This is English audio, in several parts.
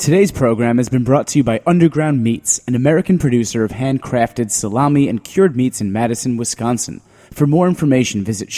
Today's program has been brought to you by Underground Meats, an American producer of handcrafted salami and cured meats in Madison, Wisconsin. For more information, visit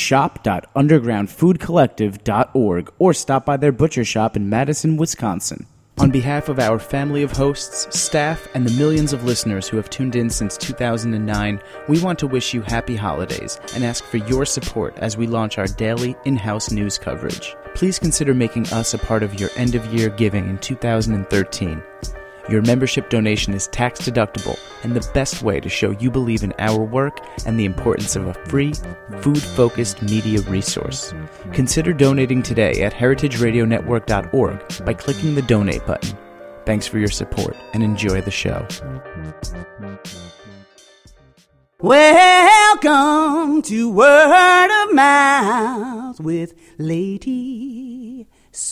shop.undergroundfoodcollective.org or stop by their butcher shop in Madison, Wisconsin. On behalf of our family of hosts, staff, and the millions of listeners who have tuned in since 2009, we want to wish you happy holidays and ask for your support as we launch our daily in-house news coverage. Please consider making us a part of your end-of-year giving in 2013. Your membership donation is tax-deductible and the best way to show you believe in our work and the importance of a free, food-focused media resource. Consider donating today at heritageradionetwork.org by clicking the donate button. Thanks for your support and enjoy the show. Welcome to Word of Mouth with Lady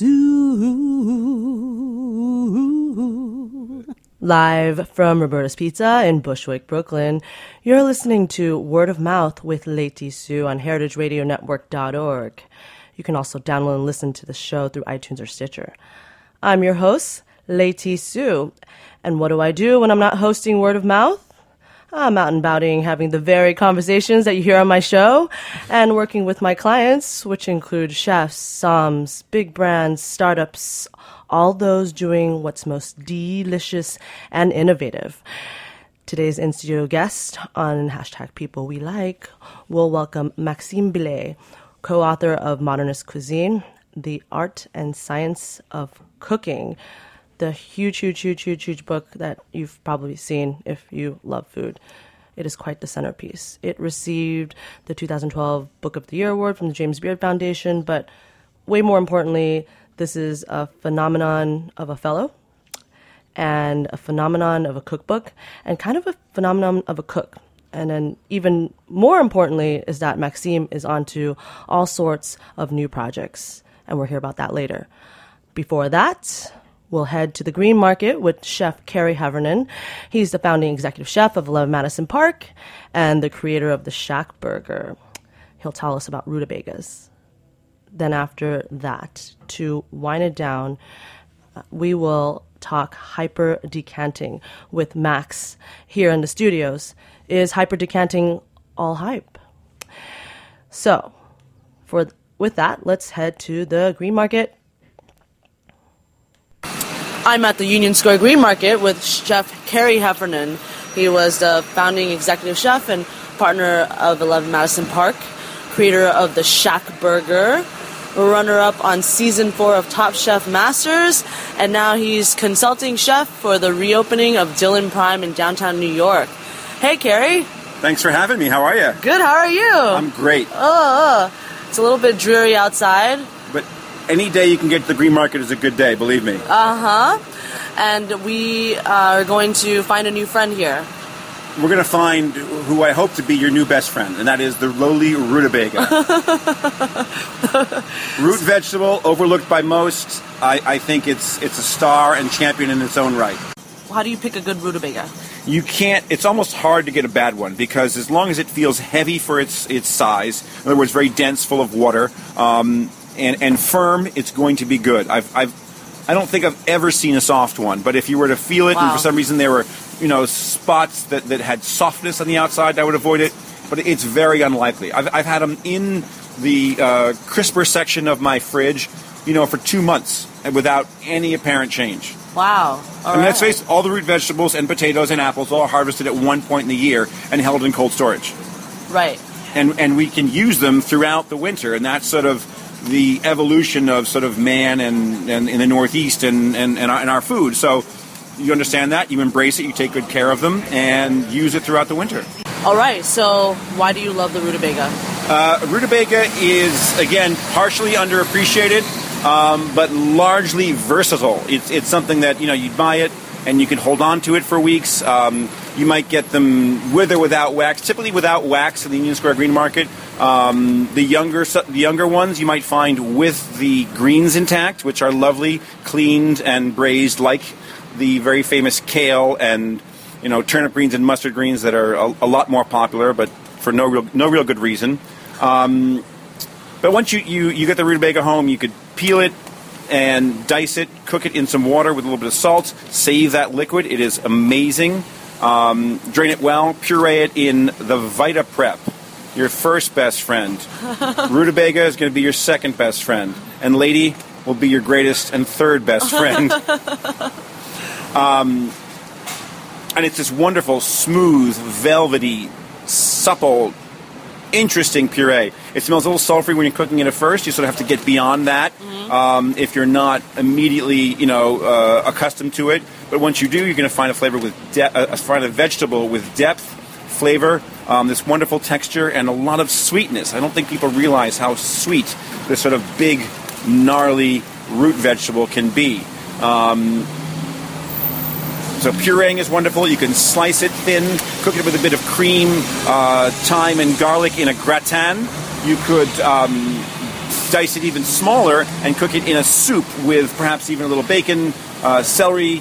Sue. Live from Roberta's Pizza in Bushwick, Brooklyn, you're listening to Word of Mouth with Lady Sue on heritageradionetwork.org. You can also download and listen to the show through iTunes or Stitcher. I'm your host, Lady Sue. And what do I do when I'm not hosting Word of Mouth? I'm out and abouting, having the very conversations that you hear on my show, and working with my clients, which include chefs, somms, big brands, startups, all those doing what's most delicious and innovative. Today's in-studio guest on #PeopleWeLike will welcome Maxime Billet, co-author of Modernist Cuisine, The Art and Science of Cooking, the huge book that you've probably seen if you love food. It is quite the centerpiece. It received the 2012 Book of the Year Award from the James Beard Foundation, but way more importantly, this is a phenomenon of a fellow and a phenomenon of a cookbook and kind of a phenomenon of a cook. And then even more importantly is that Maxime is onto all sorts of new projects, and we'll hear about that later. Before that, we'll head to the Green Market with Chef Kerry Heffernan. He's the founding executive chef of 11 Madison Park and the creator of the Shack Burger. He'll tell us about rutabagas. Then after that, to wind it down, we will talk hyper decanting with Max here in the studios. Is hyper decanting all hype? So, with that, let's head to the Green Market. I'm at the Union Square Green Market with Chef Kerry Heffernan. He was the founding executive chef and partner of 11 Madison Park, creator of the Shack Burger, runner-up on Season 4 of Top Chef Masters, and now he's consulting chef for the reopening of Dylan Prime in downtown New York. Hey, Kerry. Thanks for having me. How are you? Good. How are you? I'm great. It's a little bit dreary outside. But any day you can get to the Green Market is a good day, believe me. And we are going to find a new friend here. We're going to find who I hope to be your new best friend, and that is the lowly rutabaga. Root vegetable, overlooked by most. I think it's a star and champion in its own right. How do you pick a good rutabaga? You can't, it's almost hard to get a bad one, because as long as it feels heavy for its size, in other words, very dense, full of water, and firm, it's going to be good. I don't think I've ever seen a soft one, but if you were to feel it, and for some reason there were, spots that had softness on the outside, I would avoid it. But it's very unlikely. I've had them in the crisper section of my fridge, for 2 months without any apparent change. Wow. Let's face it, all the root vegetables and potatoes and apples all harvested at one point in the year and held in cold storage. Right. And we can use them throughout the winter, and that's sort of the evolution of sort of man and in the Northeast and our food. So you understand that, you embrace it, you take good care of them, and use it throughout the winter. All right, so why do you love the rutabaga? Rutabaga is, again, partially underappreciated, but largely versatile. It's something that, you buy it, and you can hold on to it for weeks. You might get them with or without wax, typically without wax in the Union Square Green Market. The younger ones you might find with the greens intact, which are lovely, cleaned and braised like the very famous kale and turnip greens and mustard greens that are a lot more popular, but for no real good reason. But once you get the rutabaga home, you could peel it, and dice it, cook it in some water with a little bit of salt, save that liquid. It is amazing. Drain it well, puree it in the Vita Prep, your first best friend. Rutabaga is going to be your second best friend. And Lady will be your greatest and third best friend. And it's this wonderful, smooth, velvety, supple, interesting puree. It smells a little sulfury when you're cooking it at first. You sort of have to get beyond that if you're not immediately, accustomed to it. But once you do, you're going to find a flavor with find a vegetable with depth, flavor, this wonderful texture, and a lot of sweetness. I don't think people realize how sweet this sort of big, gnarly root vegetable can be. So pureeing is wonderful. You can slice it thin, cook it with a bit of cream, thyme, and garlic in a gratin. You could dice it even smaller and cook it in a soup with perhaps even a little bacon, celery,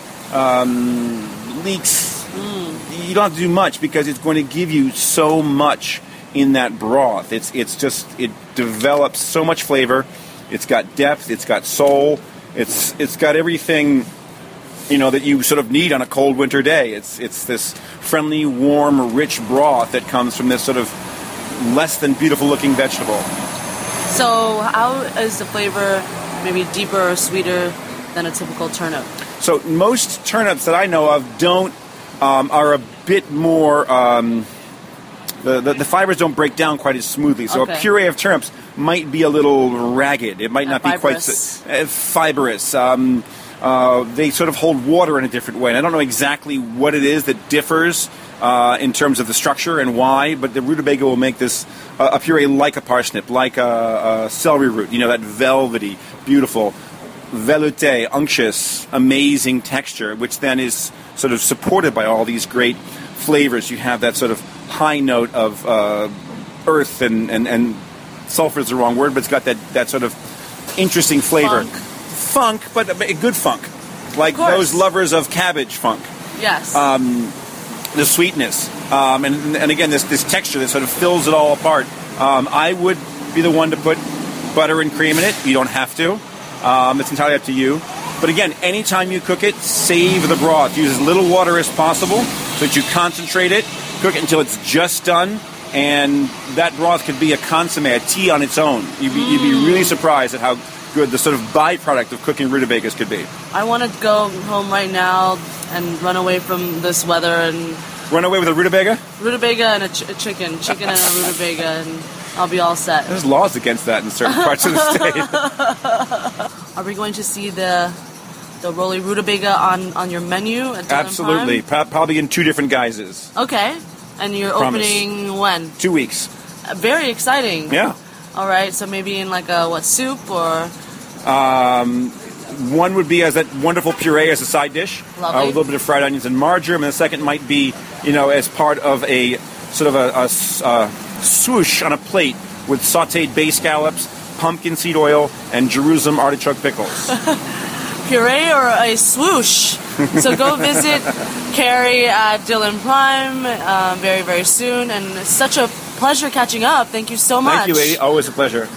leeks. You don't have to do much because it's going to give you so much in that broth. It develops so much flavor. It's got depth. It's got soul. It's got everything that you sort of need on a cold winter day. It's this friendly, warm, rich broth that comes from this sort of less than beautiful looking vegetable. So how is the flavor maybe deeper or sweeter than a typical turnip? So most turnips that I know of are a bit more, the fibers don't break down quite as smoothly. So a puree of turnips might be a little ragged. It might not be quite fibrous. They sort of hold water in a different way. And I don't know exactly what it is that differs in terms of the structure and why, but the rutabaga will make this a puree like a parsnip, like a celery root, that velvety, beautiful, velouté, unctuous, amazing texture, which then is sort of supported by all these great flavors. You have that sort of high note of earth and sulfur is the wrong word, but it's got that sort of interesting flavor. Funk, but a good funk, like those lovers of cabbage funk. Yes. The sweetness, and again this texture that sort of fills it all apart. I would be the one to put butter and cream in it. You don't have to. It's entirely up to you. But again, anytime you cook it, save the broth. Use as little water as possible so that you concentrate it. Cook it until it's just done, and that broth could be a consommé, a tea on its own. You'd be really surprised at how good the sort of byproduct of cooking rutabagas could be. I want to go home right now and run away from this weather and... Run away with a rutabaga? Rutabaga and a chicken and a rutabaga, and I'll be all set. There's laws against that in certain parts of the state. Are we going to see the roly rutabaga on your menu at Dylan Absolutely. Probably in 2 different guises. Okay. And you're opening when? 2 weeks. Very exciting. Yeah. All right, so maybe in like a soup or? One would be as that wonderful puree as a side dish, with a little bit of fried onions and marjoram, and the second might be, as part of a sort of a swoosh on a plate with sautéed bay scallops, pumpkin seed oil, and Jerusalem artichoke pickles. Puree or a swoosh? So go visit Carrie at Dylan Prime very, very soon, and it's such a pleasure catching up. Thank you so much. Thank you, lady. Always a pleasure.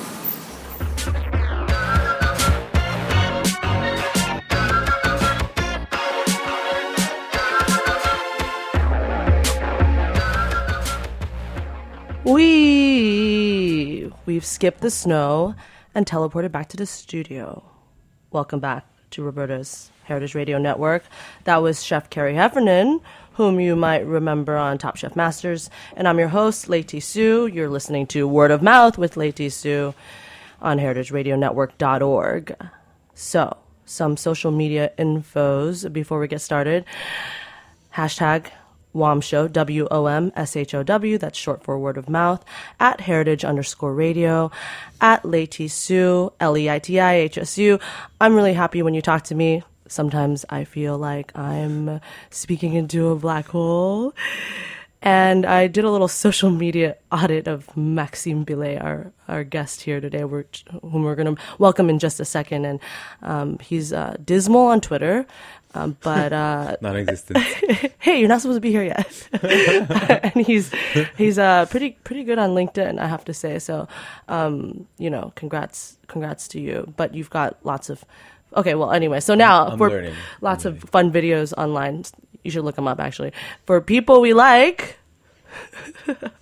We've skipped the snow and teleported back to the studio. Welcome back to Roberta's Heritage Radio Network. That was Chef Carrie Heffernan, whom you might remember on Top Chef Masters. And I'm your host, Leti Sue. You're listening to Word of Mouth with Leti Sue on heritageradionetwork.org. So, some social media infos before we get started. Hashtag WOMSHOW, WOMSHOW, that's short for Word of Mouth, at heritage_radio, at Leti Sue, LEITIHSU. I'm really happy when you talk to me. Sometimes I feel like I'm speaking into a black hole. And I did a little social media audit of Maxime Billet, our guest here today, whom we're going to welcome in just a second. And he's dismal on Twitter. But non-existent. Hey, you're not supposed to be here yet. And he's pretty good on LinkedIn, I have to say. So, congrats to you. But you've got lots of Okay, well, anyway, so now I'm for learning. lots of fun videos online. You should look them up, actually. For people we like. People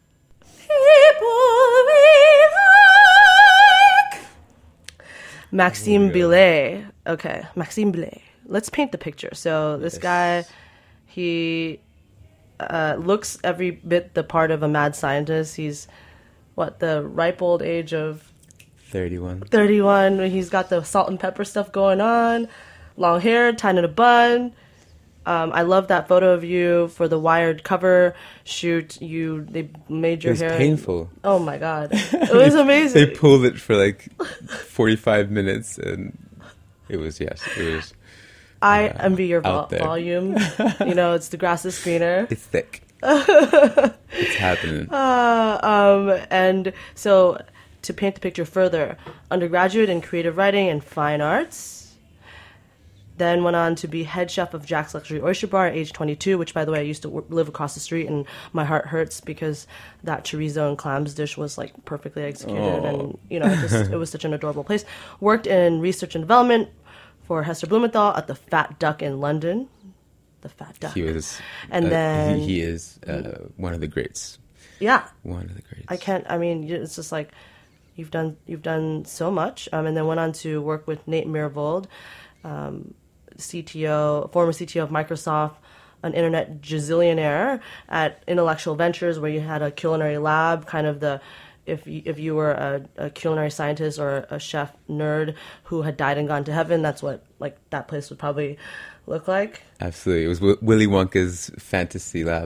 we like. Maxime Billet. Okay, Maxime Billet. Let's paint the picture. So this guy, he looks every bit the part of a mad scientist. He's, the ripe old age of 31. 31. He's got the salt and pepper stuff going on. Long hair, tied in a bun. I love that photo of you for the Wired cover shoot. They made your hair. It was painful. Oh my God. It was amazing. They pulled it for like 45 minutes and it was. I envy your out there. volume. It's the grass is greener. It's thick. It's happening. And so, to paint the picture further, undergraduate in creative writing and fine arts. Then went on to be head chef of Jack's Luxury Oyster Bar at age 22, which, by the way, I used to live across the street, and my heart hurts because that chorizo and clams dish was like perfectly executed, and it was such an adorable place. Worked in research and development for Hester Blumenthal at the Fat Duck in London. The Fat Duck. He was, and then he is one of the greats. Yeah, one of the greats. It's just like you've done so much, and then went on to work with Nate Mirvold, former CTO of Microsoft, an internet gazillionaire at Intellectual Ventures, where you had a culinary lab, kind of if you were a culinary scientist or a chef nerd who had died and gone to heaven, that's what that place would probably look like. Absolutely. It was Willy Wonka's fantasy lab.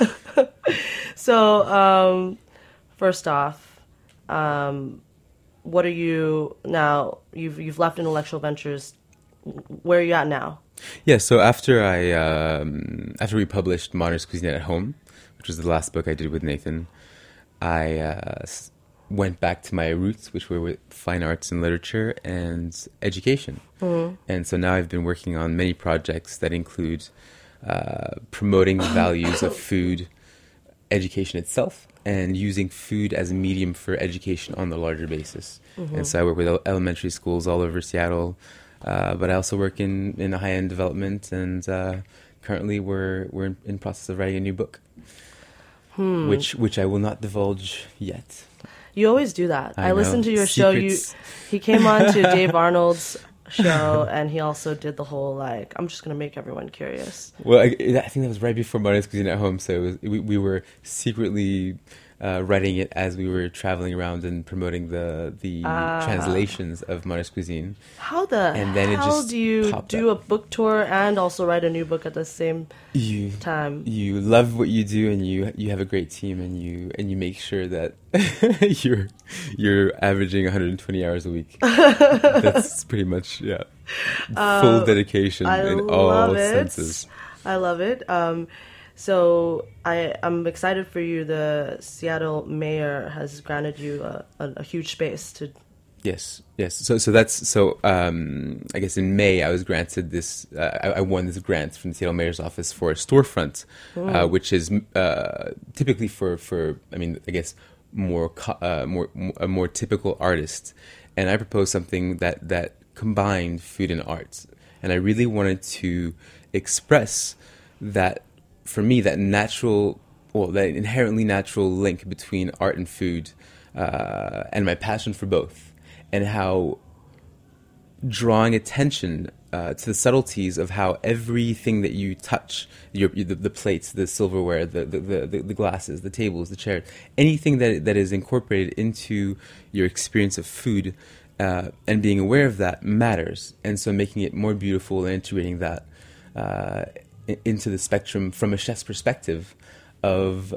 So, first off, what are you now? You've left Intellectual Ventures. Where are you at now? Yeah, so after we published Modernist Cuisine at Home, which was the last book I did with Nathan, I went back to my roots, which were with fine arts and literature and education. Mm-hmm. And so now I've been working on many projects that include promoting the values of food, education itself, and using food as a medium for education on the larger basis. Mm-hmm. And so I work with elementary schools all over Seattle, but I also work in high-end development, and currently we're in process of writing a new book, which I will not divulge yet. You always do that. I listened to your Secrets. Show. He came on to Dave Arnold's show, and he also did the whole I'm just going to make everyone curious. Well, I think that was right before Modernist Cuisine at Home, so we were secretly writing it as we were traveling around and promoting the translations of Modernist Cuisine. How do you do a book tour and also write a new book at the same time? You love what you do, and you have a great team, and you make sure that you're averaging 120 hours a week. That's pretty much full dedication in all senses. I love it. So I'm excited for you. The Seattle mayor has granted you a huge space to. Yes. So I guess in May I was granted this. I won this grant from the Seattle mayor's office for a storefront, which is typically for I guess a more typical artist. And I proposed something that combined food and art, and I really wanted to express that. For me, that inherently natural link between art and food, and my passion for both, and how drawing attention to the subtleties of how everything that you touch, the plates, the silverware, the glasses, the tables, the chairs, anything that is incorporated into your experience of food, and being aware of that matters. And so making it more beautiful and integrating that into the spectrum from a chef's perspective of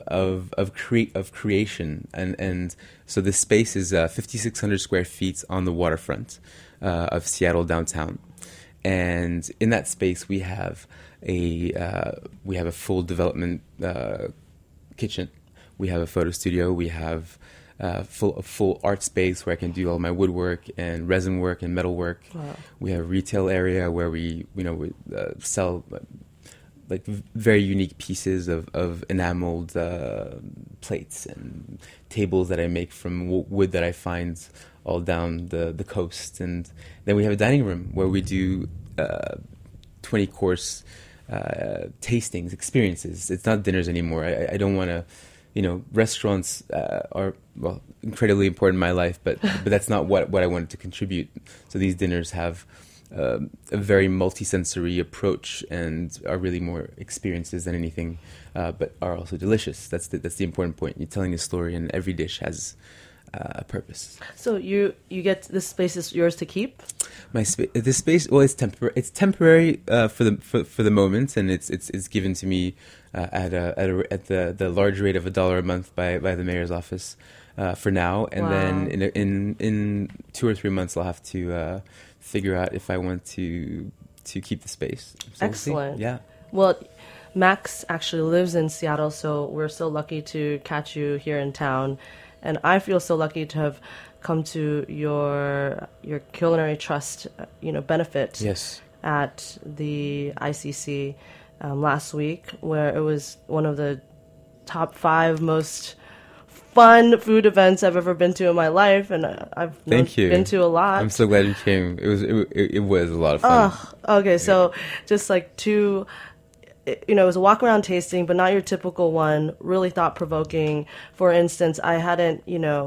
creation, and so this space is 5,600 square feet on the waterfront of Seattle downtown, and in that space we have a full development kitchen, we have a photo studio, we have a full art space where I can do all my woodwork and resin work and metal work. Wow. We have a retail area where we sell very unique pieces of enameled plates and tables that I make from wood that I find all down the coast. And then we have a dining room where we do 20-course tastings, experiences. It's not dinners anymore. I don't want to, restaurants are, well, incredibly important in my life, but that's not what I wanted to contribute. So these dinners have a very multisensory approach and are really more experiences than anything, but are also delicious. That's the important point. You're telling a story, and every dish has a purpose. So you get this space is yours to keep? This space, well, it's temporary. It's temporary for the moment, and it's given to me at the large rate of $1 a month by the mayor's office for now, and then in 2 or 3 months I'll have to figure out if I want to keep the space. So Excellent. We'll see. Yeah. Well, Max actually lives in Seattle, so we're so lucky to catch you here in town. And I feel so lucky to have come to your culinary trust, benefit at the ICC last week, where it was one of the top 5 most fun food events I've ever been to in my life, and I've been to a lot. I'm so glad you came. It was a lot of fun. Okay, so just like it was a walk around tasting, but not your typical one. Really thought provoking. For instance, I hadn't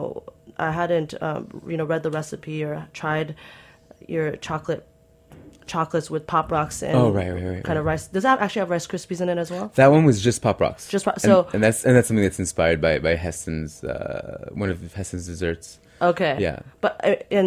read the recipe or tried your chocolates with Pop Rocks and kind of rice. Does that actually have Rice Krispies in it as well? That one was just Pop Rocks. And that's something that's inspired by Heston's one of Heston's desserts. Okay. Yeah. But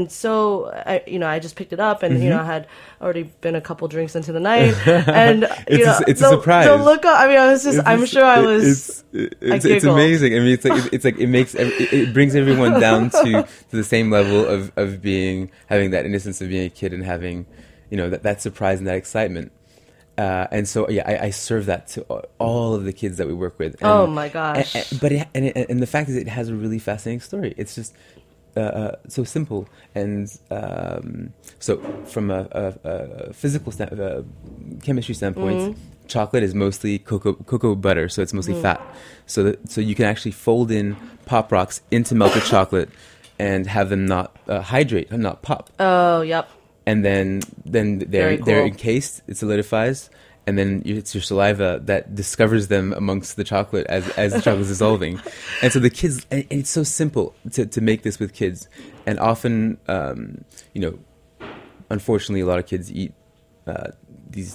I just picked it up, and I had already been a couple drinks into the night, and it's a surprise. The look up. I mean, I was just. I'm sure I was. It's amazing. I mean, it brings everyone down to the same level of having that innocence of being a kid and having, that surprise and that excitement. And so, I serve that to all of the kids that we work with. And, oh my gosh! But the fact is, it has a really fascinating story. It's just so simple, and so from a physical chemistry standpoint, chocolate is mostly cocoa butter, so it's mostly fat. So you can actually fold in Pop Rocks into melted chocolate and have them not hydrate and not pop. Oh, yep. And then they're encased, it solidifies, and then it's your saliva that discovers them amongst the chocolate as the chocolate is dissolving. And so the kids, and it's so simple to make this with kids. And often, unfortunately, a lot of kids eat these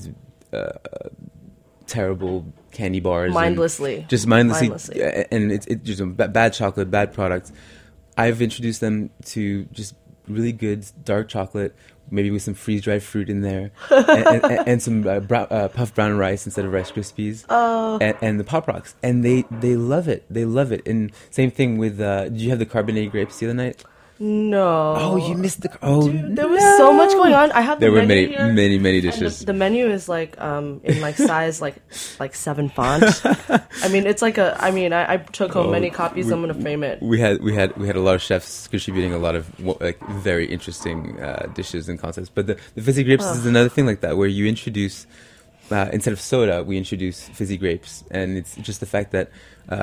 terrible candy bars mindlessly, and it's just bad chocolate, bad products. I've introduced them to just really good dark chocolate, maybe with some freeze-dried fruit in there, and some puffed brown rice instead of Rice Krispies, and the Pop Rocks, and they love it. They love it. And same thing with. Did you have the carbonated grapes the other night? No. Oh, you missed the. Oh, dude, there was so much going on. I have. There were many many dishes. The menu is like in like size like 7 font. I mean, it's like a. I mean, I took home many copies. I'm gonna frame it. We had a lot of chefs contributing a lot of very interesting dishes and concepts. But the fizzy grapes is another thing like that, where you introduce instead of soda, we introduce fizzy grapes, and it's just the fact that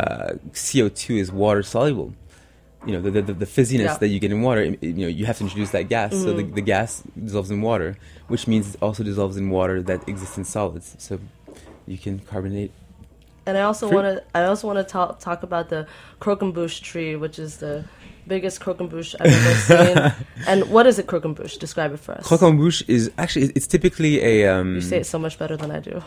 CO2 is water soluble. The fizziness that you get in water, you have to introduce that gas. So the gas dissolves in water, which means it also dissolves in water that exists in solids. So you can carbonate. And I also want to talk about the croquembouche tree, which is the biggest croquembouche I've ever seen. And what is a croquembouche? Describe it for us. Croquembouche is actually, it's typically a... you say it so much better than I do.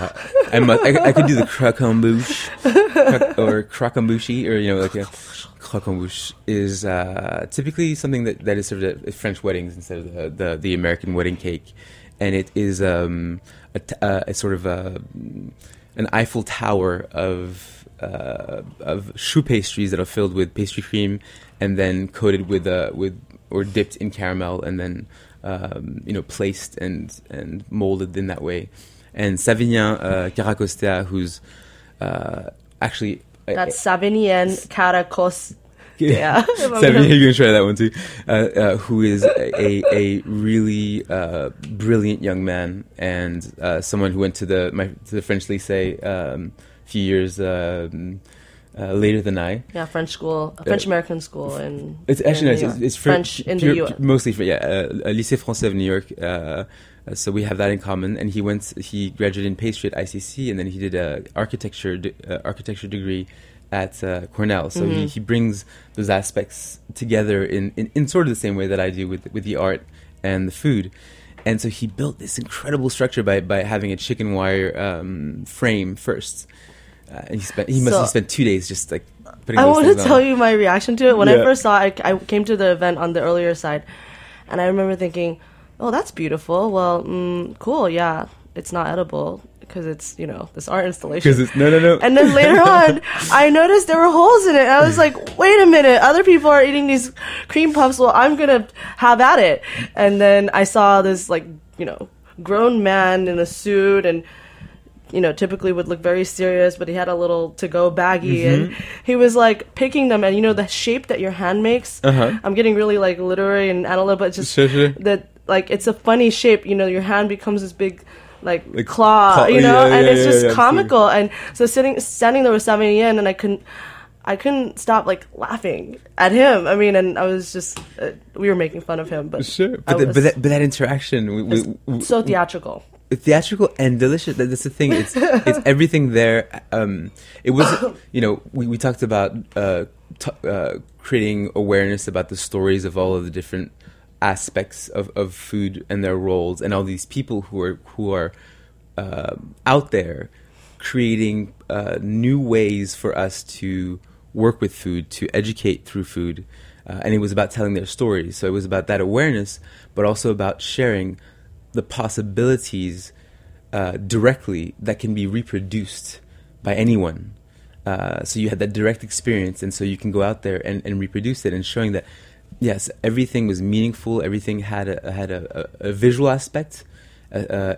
I could do the croquembouche or croquembouche, or like a croquembouche is typically something that is served at French weddings instead of the American wedding cake, and it is a sort of an Eiffel Tower of choux pastries that are filled with pastry cream and then coated with or dipped in caramel and then placed and molded in that way. And Savinien Caracostea, who's actually that's Savinien Caracostea. Yeah, Savinien, you're gonna try that one too. Who is a really brilliant young man and someone who went to the French Lycée a few years later than I. Yeah, French school, French American school in. It's actually in nice. It's French in the U.S. Mostly, Lycée Français of New York. So we have that in common. And he graduated in pastry at ICC, and then he did a architecture degree at Cornell. So he brings those aspects together in sort of the same way that I do with the art and the food. And so he built this incredible structure by having a chicken wire frame first. And he must have spent 2 days just like putting those I want to tell you my reaction to it. When I first saw it, I came to the event on the earlier side, and I remember thinking, oh, that's beautiful. Well, cool, yeah. It's not edible because it's, this art installation. Because it's, no. And then later on, I noticed there were holes in it. And I was like, wait a minute. Other people are eating these cream puffs. Well, I'm going to have at it. And then I saw this, grown man in a suit and, typically would look very serious, but he had a little to-go baggie. And he was, picking them. And, the shape that your hand makes. I'm getting really, literary and analytical, but it's just that, it's a funny shape. Your hand becomes this big... claw, and it's just comical. And so standing there with 70 yen, and I couldn't stop laughing at him. I mean, and I was just we were making fun of him, but but that interaction so theatrical and delicious. That's the thing. It's everything there. It was we talked about creating awareness about the stories of all of the different aspects of food and their roles, and all these people who are out there creating new ways for us to work with food, to educate through food, and it was about telling their stories. So it was about that awareness, but also about sharing the possibilities directly that can be reproduced by anyone. So you had that direct experience, and so you can go out there and reproduce it, and showing that yes, everything was meaningful. Everything had a visual aspect, an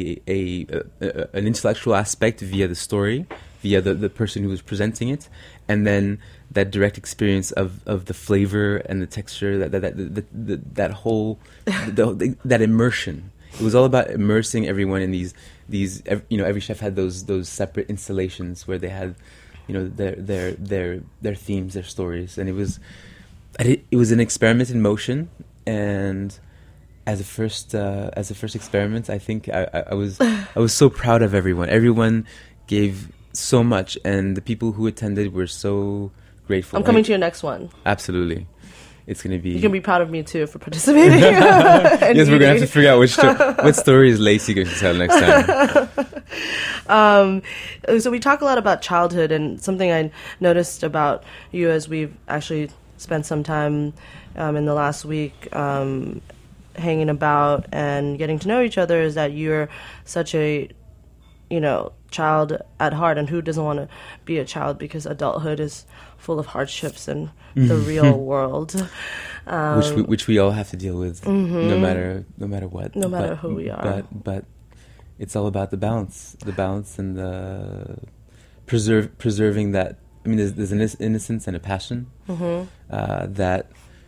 intellectual aspect via the story, via the person who was presenting it, and then that direct experience of the flavor and the texture, that whole that immersion. It was all about immersing everyone in these. Every chef had those separate installations where they had, their themes, their stories, and it was an experiment in motion, and as a first experiment, I think I was so proud of everyone. Everyone gave so much, and the people who attended were so grateful. I'm coming to your next one. Absolutely, it's going to be. You can be proud of me too for participating. Yes, we're going to have to figure out what story is Lacey going to tell next time. So we talk a lot about childhood, and something I noticed about you as we've actually spent some time in the last week hanging about and getting to know each other is that you're such a child at heart, and who doesn't want to be a child, because adulthood is full of hardships and the real world, which we all have to deal with, no matter what, no matter who we are. But it's all about the balance and the preserving that. I mean, there's an innocence and a passion that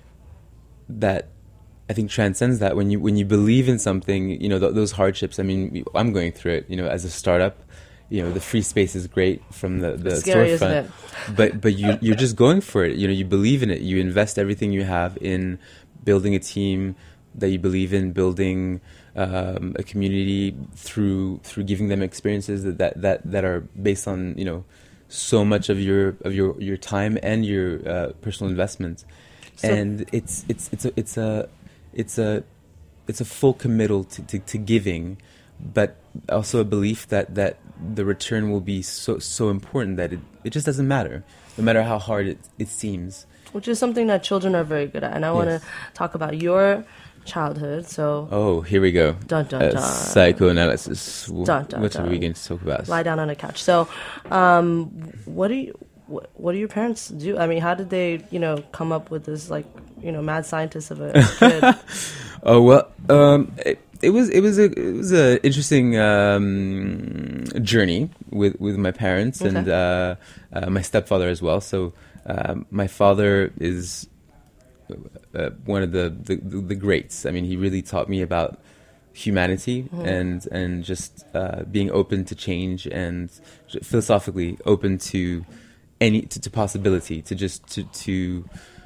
I think transcends that. When you believe in something, those hardships. I mean, I'm going through it. As a startup, the free space is great from the scary, storefront, isn't it? but you're just going for it. You believe in it. You invest everything you have in building a team that you believe in, building a community through giving them experiences that are based on so much of your time and your personal investment, and it's a full committal to giving, but also a belief that the return will be so important that it just doesn't matter, no matter how hard it seems. Which is something that children are very good at, and I want to talk about your childhood. So here we go. Dun, dun, dun. Psychoanalysis. Dun, dun, what dun. are we going to talk about? Lie down on a couch. So what do your parents do? I mean, how did they come up with this mad scientist of a kid? Oh well, it was a interesting journey with my parents and my stepfather as well. So my father is one of the greats. I mean, he really taught me about humanity and just being open to change and philosophically open to to possibility, to just to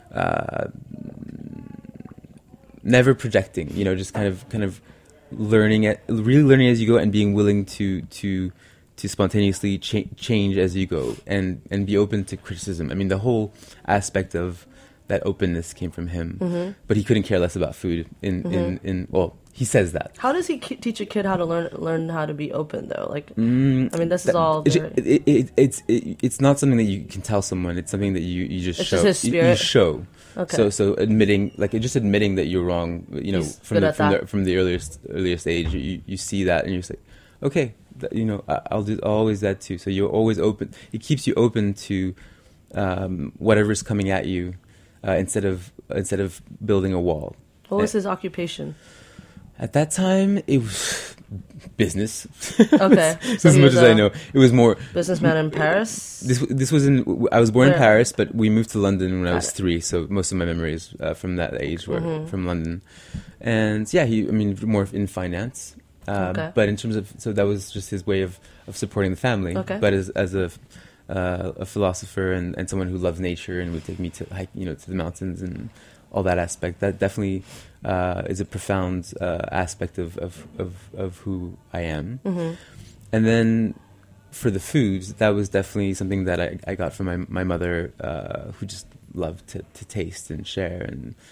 never projecting, just kind of really learning as you go, and being willing to spontaneously change as you go, and be open to criticism. I mean, the whole aspect of that openness came from him, but he couldn't care less about food. Well, he says that. How does he teach a kid how to learn how to be open, though? Like, I mean, this is all. It's not something that you can tell someone. It's something that you just show. Just his spirit. You show. Okay. So admitting that you're wrong. From the earliest age, you see that, and you're just like, okay, I'll always that too. So you're always open. It keeps you open to whatever's coming at you, instead of building a wall. What was his occupation? At that time, it was business. Okay. So as much as I know, it was more businessman in Paris. This was I was born in Paris, but we moved to London when I was 3. So most of my memories from that age were from London. And yeah, more in finance. Okay. But in terms of, so that was just his way of supporting the family. Okay. But as a philosopher and someone who loves nature and would take me to hike, to the mountains and all that aspect, that definitely is a profound aspect of who I am. And then for the foods, that was definitely something that I got from my mother, who just loved to taste and share,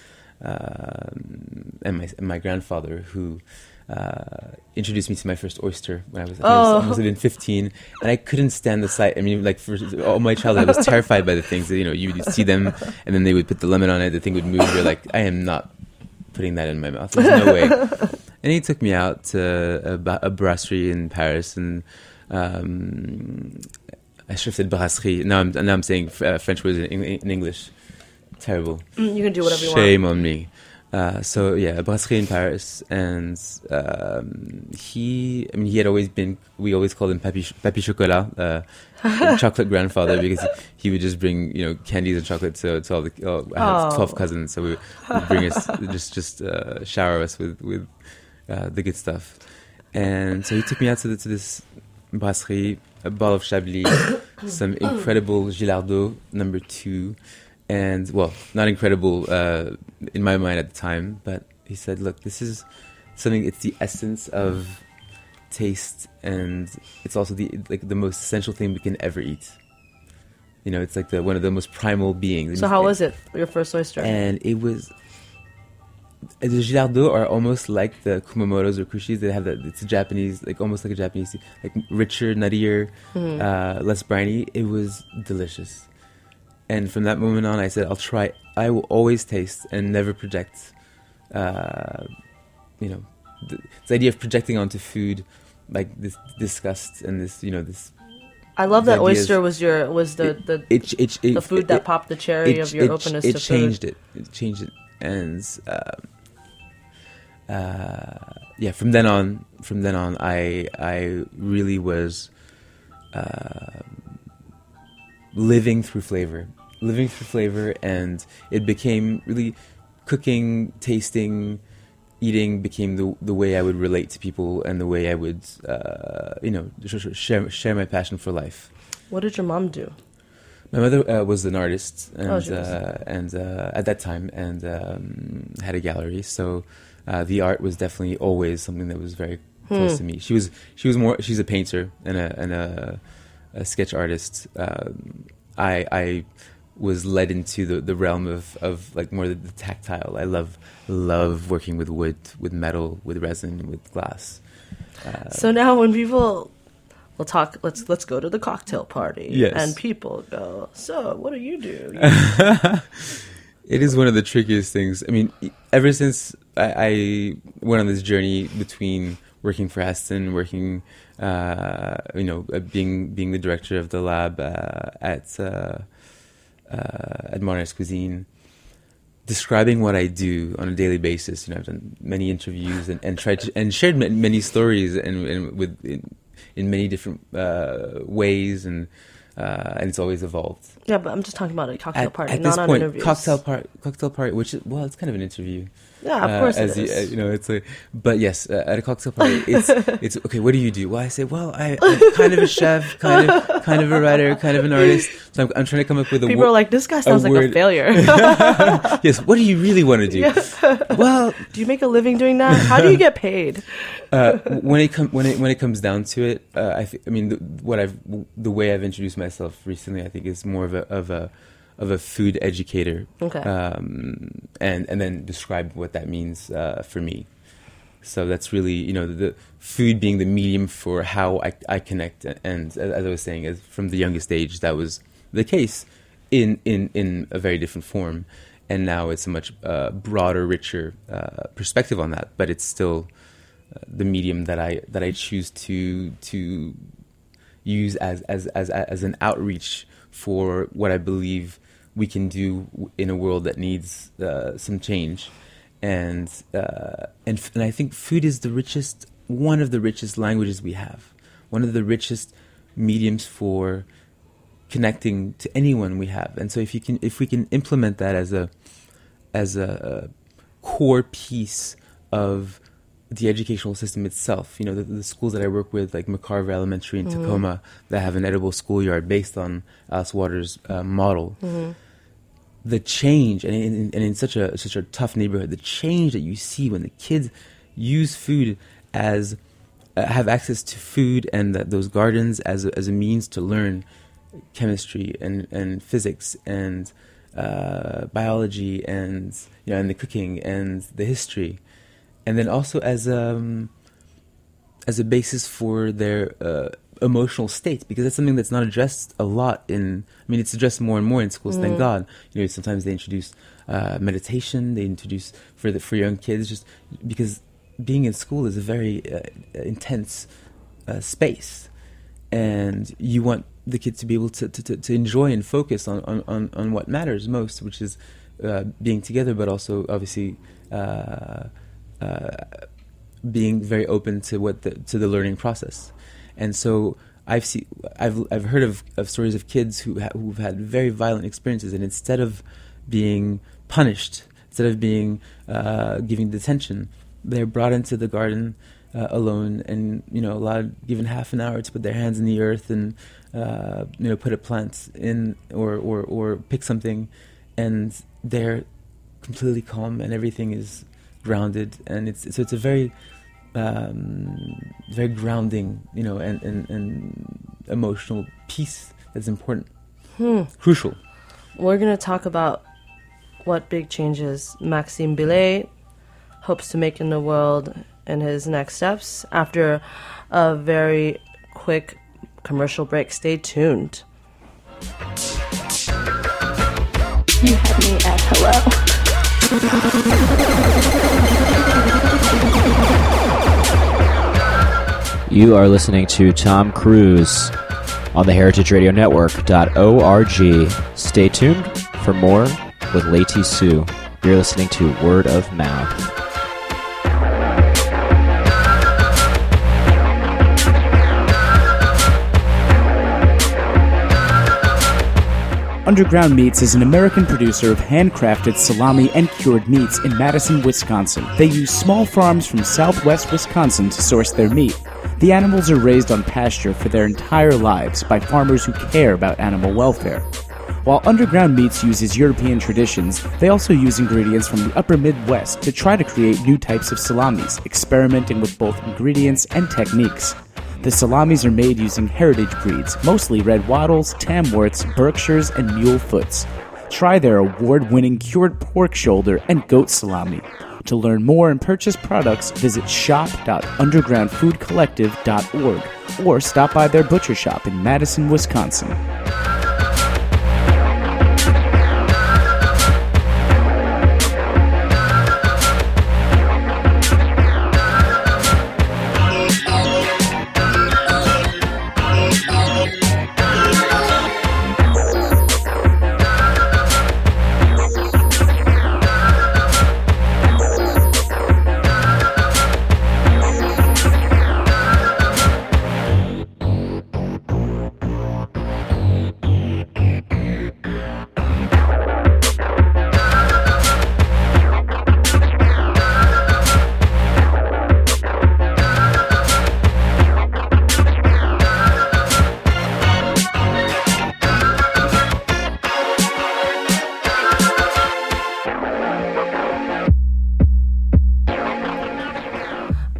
and my grandfather, who introduced me to my first oyster when I must have been 15, and I couldn't stand the sight. I mean, like, for all my childhood, I was terrified by the things that, you'd see them, and then they would put the lemon on it, the thing would move. You're like, I am not putting that in my mouth. There's no way. And he took me out to a brasserie in Paris, and I should have said brasserie. Now I'm saying French words in English. Terrible. You can do whatever you want. Shame on me. So yeah, a brasserie in Paris, and he had always been. We always called him Papy Chocolat, chocolate grandfather, because he would just bring candies and chocolate to all the. I have 12 cousins, so we would bring us just shower us with the good stuff, and so he took me out to this brasserie, a bottle of Chablis, some incredible Gilardeau No. 2. And, well, not incredible in my mind at the time, but he said, look, this is something, it's the essence of taste, and it's also the most essential thing we can ever eat. It's like one of the most primal beings. So how was it, your first oyster? And it was... The Gilardeau are almost like the Kumamotos or Kushis. They have it's a Japanese, like almost like a Japanese, like richer, nuttier, less briny. It was delicious. And from that moment on, I said, I'll try. I will always taste and never project. This idea of projecting onto food, like this disgust and this. I love that oyster was the food that popped the cherry of your openness to food. It changed it, and From then on, I really was. Living through flavor, and it became really cooking, tasting, eating became the way I would relate to people, and the way I would, share my passion for life. What did your mom do? My mother was an artist, and at that time, and had a gallery. So the art was definitely always something that was very close to me. She's a painter and a sketch artist. I was led into the realm of like more the tactile. I love working with wood, with metal, with resin, with glass. So now when people will talk, let's go to the cocktail party. Yes. And people go, so what do you do? It is one of the trickiest things. I mean, ever since I went on this journey between working for Aston, being the director of the lab at Modernist Cuisine, describing what I do on a daily basis. I've done many interviews and tried to, and shared many stories and in many different ways, and it's always evolved. Yeah, but I'm just talking about a cocktail party, at not this on point, interviews. Cocktail party, which is, well, it's kind of an interview. Yeah, of course as it is. you know, it's like, but yes, at a cocktail party, it's okay. What do you do? Well, I say, well, I'm kind of a chef, kind of a writer, kind of an artist. So I'm trying to come up with a People are like, this guy sounds like a failure. Yes. What do you really want to do? Yeah. Well, do you make a living doing that? How do you get paid? When it comes down to it, the way I've introduced myself recently, I think, is more of a food educator. Okay. And then describe what that means for me. So that's really, the food being the medium for how I connect. And as I was saying, from the youngest age, that was the case in a very different form. And now it's a much broader, richer perspective on that. But it's still the medium that I choose to use as an outreach for what I believe we can do in a world that needs some change. And I think food is one of the richest languages we have, one of the richest mediums for connecting to anyone we have. And so if we can implement that as a core piece of the educational system itself, the schools that I work with, like McCarver Elementary in Tacoma, that have an edible schoolyard based on Alice Waters' model. Mm-hmm. The change, and in such a tough neighborhood, the change that you see when the kids use food as have access to food and those gardens as a means to learn chemistry and physics and biology and and the cooking and the history, and then also as a basis for their emotional state, because that's something that's not addressed a lot it's addressed more and more in schools, thank God. Sometimes they introduce meditation, they introduce for young kids, just because being in school is a very intense space, and you want the kids to be able to enjoy and focus on what matters most, which is being together, but also obviously being very open to the learning process. And so I've heard of stories of kids who've had very violent experiences, and instead of being punished, instead of being given detention, they're brought into the garden alone, and given half an hour to put their hands in the earth and put a plant in or pick something, and they're completely calm and everything is grounded, and it's a very very grounding, and emotional piece that's important, crucial. We're going to talk about what big changes Maxime Billet hopes to make in the world in his next steps after a very quick commercial break. Stay tuned. You had me at hello. You are listening to Tom Cruise on the heritageradionetwork.org. Stay tuned for more with Leti Sue. You're listening to Word of Mouth. Underground Meats is an American producer of handcrafted salami and cured meats in Madison, Wisconsin. They use small farms from southwest Wisconsin to source their meat. The animals are raised on pasture for their entire lives by farmers who care about animal welfare. While Underground Meats uses European traditions, they also use ingredients from the upper Midwest to try to create new types of salamis, experimenting with both ingredients and techniques. The salamis are made using heritage breeds, mostly red wattles, Tamworths, Berkshires, and mule foots. Try their award-winning cured pork shoulder and goat salami. To learn more and purchase products, visit shop.undergroundfoodcollective.org or stop by their butcher shop in Madison, Wisconsin.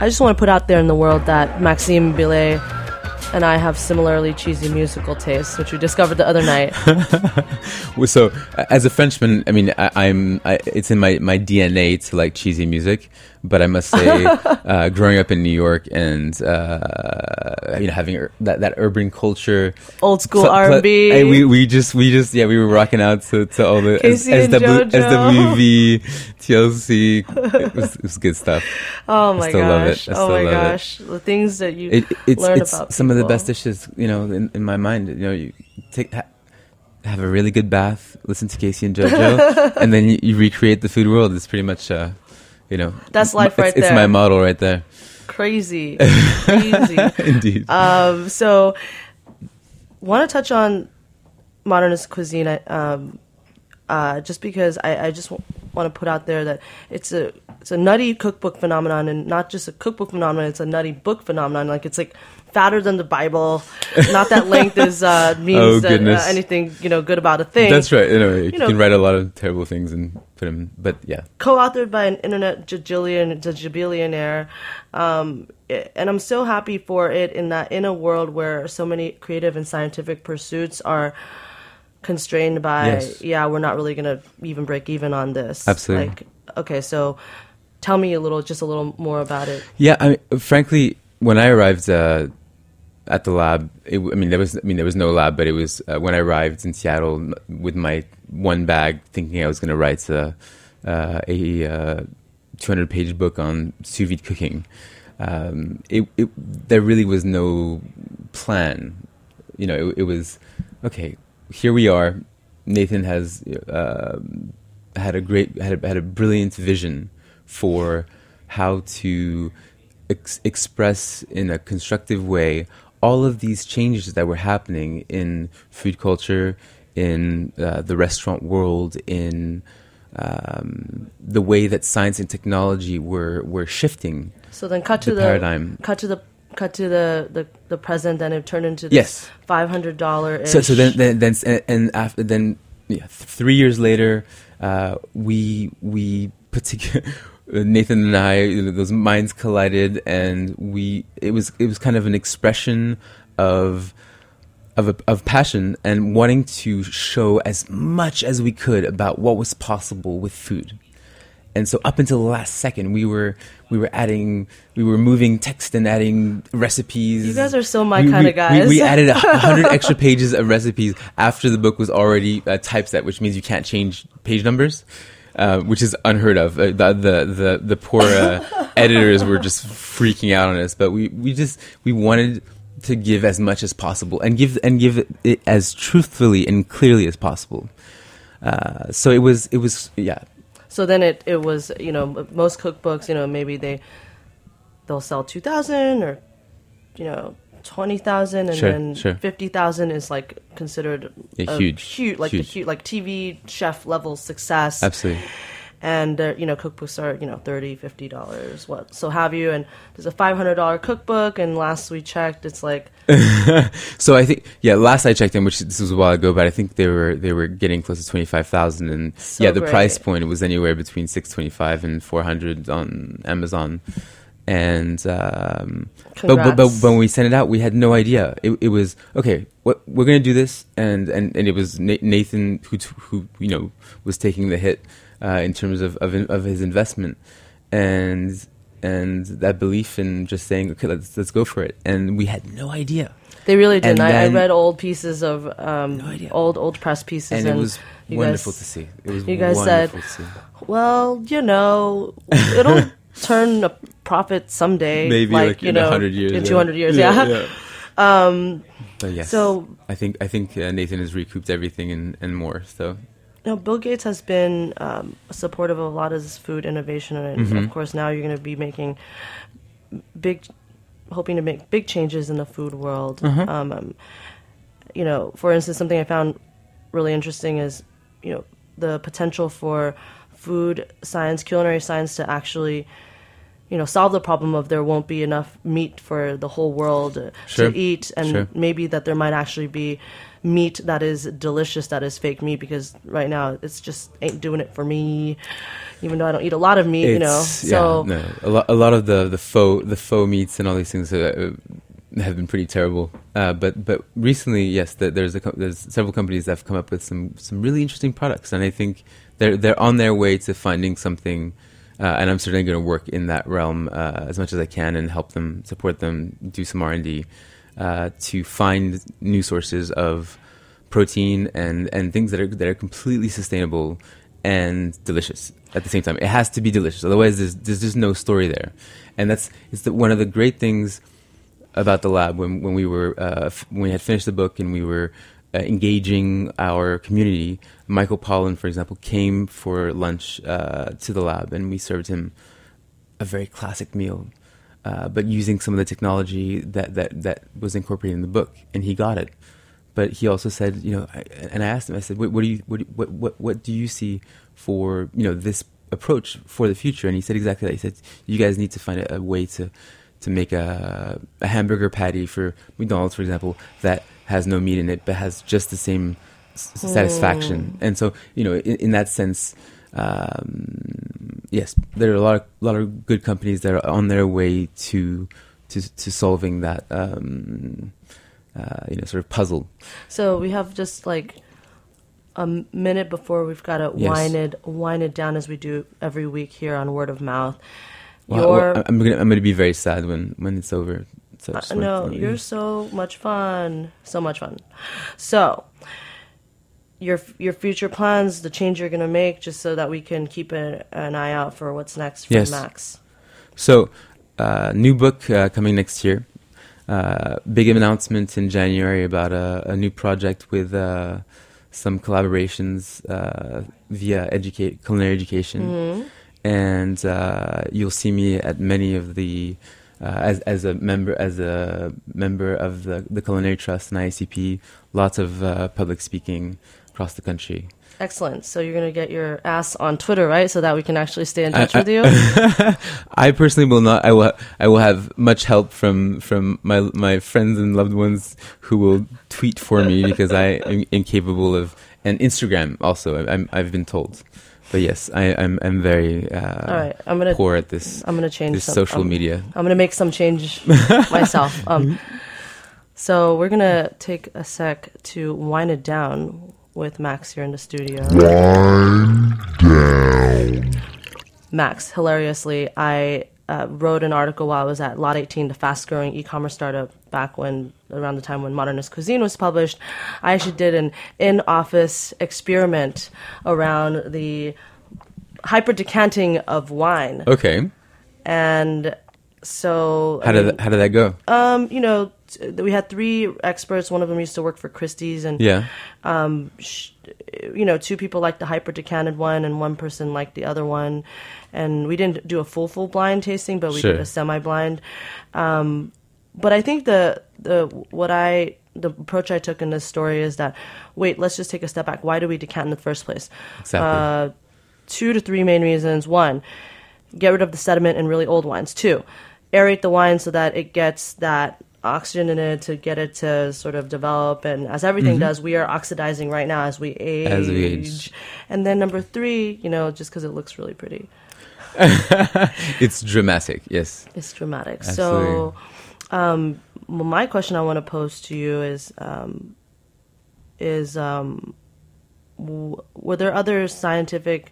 I just want to put out there in the world that Maxime Billet and I have similarly cheesy musical tastes, which we discovered the other night. Well, so, as a Frenchman, I mean, it's in my DNA to like cheesy music, but I must say, growing up in New York and having that urban culture, old school R&B, we were rocking out to all the SWV, TLC. It was good stuff. Oh my gosh! Oh my gosh! The things that you learn about some of the best dishes, in my mind. You have a really good bath, listen to Casey and JoJo, and then you recreate the food world. It's pretty much, that's life right there. It's my model right there. Crazy. Indeed. So, want to touch on modernist cuisine, just because I just want to put out there that it's a nutty cookbook phenomenon, and not just a cookbook phenomenon. It's a nutty book phenomenon. Like, it's like fatter than the Bible. Not that length means anything good about a thing. That's right. You can write a lot of terrible things and put them. But yeah, co-authored by an internet jabillionaire, and I'm so happy for it in that in a world where so many creative and scientific pursuits are constrained by we're not really going to even break even on this. Absolutely. Like, okay, so tell me a little more about it. Yeah, frankly, when I arrived at the lab, there was no lab, but it was when I arrived in Seattle with my one bag, thinking I was going to write a 200-page book on sous vide cooking. There really was no plan. It was okay. Here we are. Nathan has had a brilliant vision for how to express in a constructive way all of these changes that were happening in food culture, in the restaurant world, in the way that science and technology were shifting. So then, cut to the paradigm. Cut to the present, and it turned into this $500. So then 3 years later, we put together. Nathan and I, those minds collided, and it was kind of an expression of passion and wanting to show as much as we could about what was possible with food. And so up until the last second, we were moving text and adding recipes. You guys are so my kind of guys. We added 100 extra pages of recipes after the book was already typeset, which means you can't change page numbers. Which is unheard of. The poor editors were just freaking out on us, but we wanted to give as much as possible and give it as truthfully and clearly as possible. So it was. So then it was, most cookbooks, maybe they'll sell 2,000 or 20,000, and then 50,000 is like considered a huge TV chef level success. Absolutely. And cookbooks are $30-$50. What? So have you? And there's a $500 cookbook, and last we checked, it's like. So I think last I checked in, which this was a while ago, but I think they were getting close to 25,000, and the price point was anywhere between $625 and $400 on Amazon. And but when we sent it out, we had no idea. It was okay. We're going to do this, and it was Nathan who was taking the hit in terms of his investment, and that belief in just saying, okay, let's go for it. And we had no idea. They really didn't. I read old pieces of old press pieces, and it was wonderful to see. It was you guys said, well, it'll turn a profit someday, maybe like in 100 years, in 200 years, But yes, so I think Nathan has recouped everything and more. So, Bill Gates has been supportive of a lot of this food innovation, and of course now you're going to be hoping to make big changes in the food world. For instance, something I found really interesting is the potential for food science, culinary science, to actually solve the problem of there won't be enough meat for the whole world Sure. to eat, and Sure. maybe that there might actually be meat that is delicious, that is fake meat, because right now it's just ain't doing it for me, even though I don't eat a lot of meat, So a lot of the faux meats and all these things have been pretty terrible. But recently, yes, there's several companies that have come up with some really interesting products, and I think they're on their way to finding something. And I'm certainly going to work in that realm as much as I can and help them, support them, do some R&D to find new sources of protein and things that are completely sustainable and delicious at the same time. It has to be delicious, otherwise there's just no story there. And one of the great things about the lab when we had finished the book and we were engaging our community. Michael Pollan, for example, came for lunch to the lab, and we served him a very classic meal, but using some of the technology that was incorporated in the book, and he got it. But he also said, and I asked him, I said, what do you see for this approach for the future? And he said exactly that. He said, you guys need to find a way to make a hamburger patty for McDonald's, for example, that has no meat in it, but has just the same satisfaction. And so, in that sense, yes, there are a lot of good companies that are on their way to solving that, sort of puzzle. So we have just like a minute before we've got to wind it down, as we do every week here on Word of Mouth. Well, I'm gonna be very sad when it's over. So no, you're so much fun. So much fun. So, your future plans, the change you're going to make, just so that we can keep an eye out for what's next from Max. So, new book coming next year. Big announcement in January about a new project with some collaborations via culinary education. Mm-hmm. And you'll see me at many of the as a member of the Culinary Trust and IACP, lots of public speaking across the country. Excellent. So you're going to get your ass on Twitter, right? So that we can actually stay in touch with you? I personally will not. I will have much help from my friends and loved ones who will tweet for me because I am incapable of, and Instagram also, I've been told. But yes, I'm very all right, poor at this. I'm going to change this social media. I'm going to make some change myself. So we're going to take a sec to wind it down with Max here in the studio. Wind down. Max, hilariously, I wrote an article while I was at Lot 18, the fast-growing e-commerce startup, back around the time when Modernist Cuisine was published. I actually did an in-office experiment around the hyper-decanting of wine. Okay. And so... How did that go? We had 3 experts. One of them used to work for Christie's, and yeah. 2 people liked the hyper decanted one, and 1 person liked the other one. And we didn't do a full blind tasting, but we did a semi-blind. But I think the approach I took in this story is that, let's just take a step back. Why do we decant in the first place? Exactly. 2 to 3 main reasons. 1, get rid of the sediment in really old wines. 2, aerate the wine so that it gets that oxygen in it to get it to sort of develop, and as everything does, we are oxidizing right now as we age. And then number 3, just because it looks really pretty. It's dramatic, yes. It's dramatic. Absolutely. So, my question I want to pose to you is were there other scientific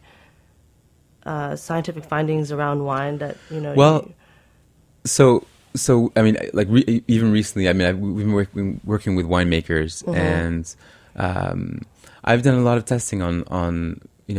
findings around wine that So I mean, even recently, I mean, we've been working with winemakers, and I've done a lot of testing on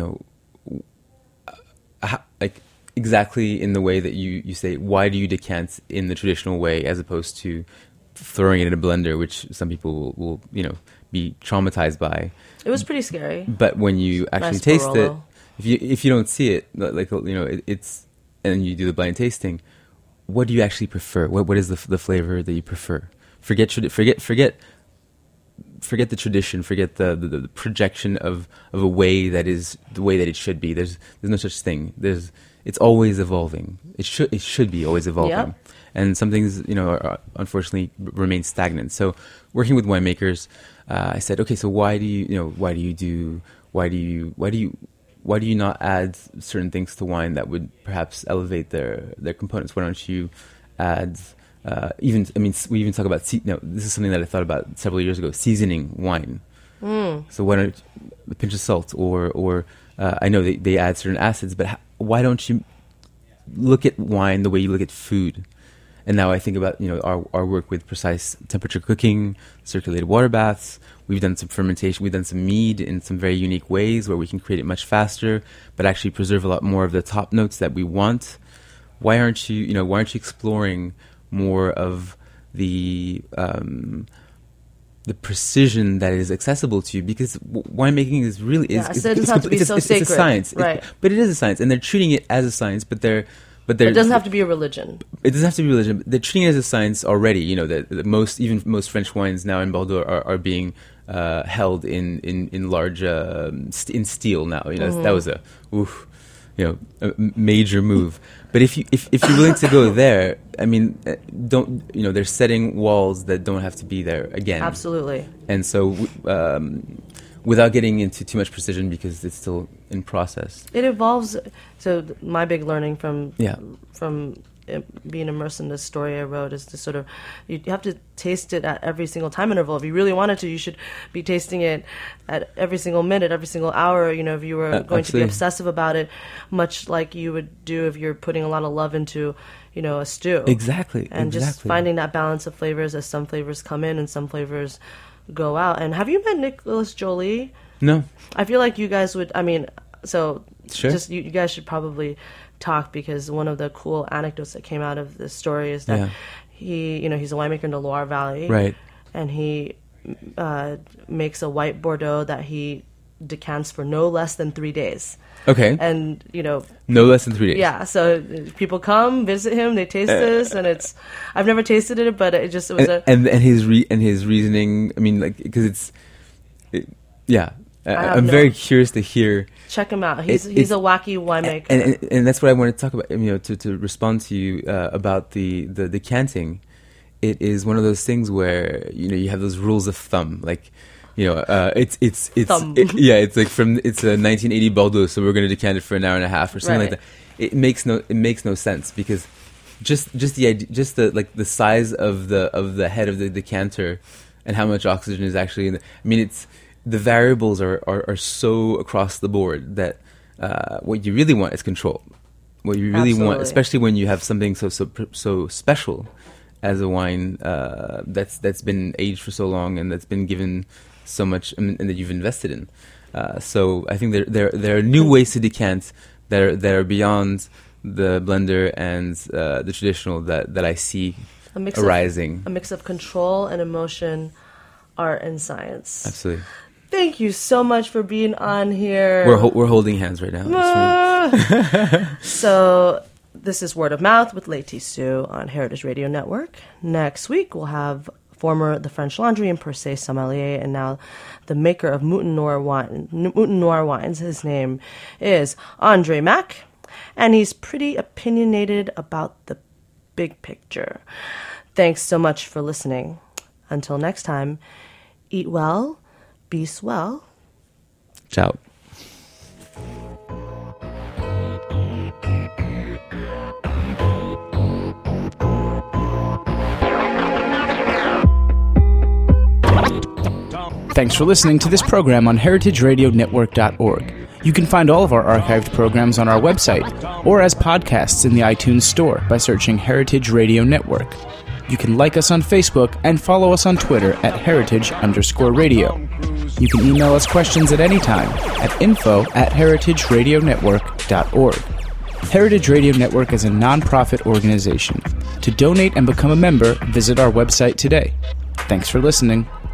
exactly in the way that you say, why do you decant in the traditional way as opposed to throwing it in a blender, which some people will be traumatized by. It was pretty scary. But when you actually taste it, if you don't see it, it's and you do the blind tasting. What do you actually prefer? What is the flavor that you prefer? Forget forget the tradition, forget the projection of a way that is the way that it should be. There's no such thing. It's always evolving. It should be always evolving. Yep. And some things, are, unfortunately remain stagnant. So working with winemakers, I said, okay, so why do you not add certain things to wine that would perhaps elevate their components? Why don't you add we even talk about this is something that I thought about several years ago, seasoning wine. So why don't a pinch of salt or I know they add certain acids, but why don't you look at wine the way you look at food? And now I think about our work with precise temperature cooking, circulated water baths. We've done some fermentation. We've done some mead in some very unique ways where we can create it much faster, but actually preserve a lot more of the top notes that we want. Why aren't you exploring more of the precision that is accessible to you? Because winemaking is really it doesn't have to be so sacred, it's a science, right? But it is a science, and they're treating it as a science. But it doesn't have to be a religion. It doesn't have to be a religion. They're treating it as a science already. Most French wines now in Bordeaux are being held in large in steel now. That was a major move. But if you're willing to go there, they're setting walls that don't have to be there again. Absolutely. And so, without getting into too much precision, because it's still in process, it evolves. So my big learning from being immersed in this story I wrote is to sort of, you have to taste it at every single time interval. If you really wanted to, you should be tasting it at every single minute, every single hour. If you were going to be obsessive about it, much like you would do if you're putting a lot of love into, a stew. Exactly. And just finding that balance of flavors as some flavors come in and some flavors go out. And have you met Nicolas Joly? No. I feel like you guys would, sure. Just you guys should probably talk, because one of the cool anecdotes that came out of this story is that he's a winemaker in the Loire Valley, right? And he makes a white Bordeaux that he decants for no less than 3 days. Okay. And no less than 3 days. Yeah. So people come visit him, they taste this, and I've never tasted it, but it was his reasoning. Because I'm very curious to hear. Check him out. He's a wacky winemaker, and that's what I want to talk about. To respond to you about the decanting. It is one of those things where you have those rules of thumb, it's thumb. It's like it's a 1980 Bordeaux, so we're going to decant it for an hour and a half or something like that. It makes no sense, because just the idea, just the size of the head of the decanter and how much oxygen is actually in it's. The variables are so across the board that what you really want is control. What you really want, especially when you have something so special as a wine that's been aged for so long and that's been given so much and that you've invested in. So I think there are new ways to decant that are beyond the blender and the traditional that I see arising. A mix of control and emotion, art and science. Absolutely. Thank you so much for being on here. We're holding hands right now. So this is Word of Mouth with Laetitia Sue on Heritage Radio Network. Next week we'll have former The French Laundry and Per Se sommelier, and now the maker of Mouton Noir wines. His name is Andre Mack, and he's pretty opinionated about the big picture. Thanks so much for listening. Until next time, eat well, be swell. Ciao. Thanks for listening to this program on heritageradionetwork.org. You can find all of our archived programs on our website or as podcasts in the iTunes Store by searching Heritage Radio Network. You can like us on Facebook and follow us on Twitter at @heritage_radio. You can email us questions at any time at info@heritageradionetwork.org. Heritage Radio Network is a non-profit organization. To donate and become a member, visit our website today. Thanks for listening.